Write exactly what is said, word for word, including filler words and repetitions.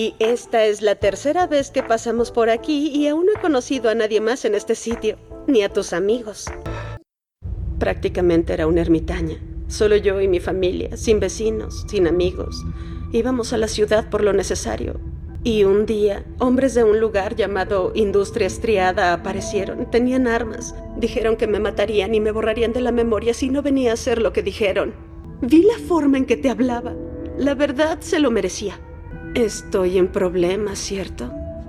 Y esta es la tercera vez que pasamos por aquí y aún no he conocido a nadie más en este sitio, ni a tus amigos. Prácticamente era una ermitaña. Solo yo y mi familia, sin vecinos, sin amigos. Íbamos a la ciudad por lo necesario. Y un día, hombres de un lugar llamado Industria Estriada aparecieron. Tenían armas. Dijeron que me matarían y me borrarían de la memoria si no venía a hacer lo que dijeron. Vi la forma en que te hablaba. La verdad se lo merecía. Estoy en problemas, ¿cierto?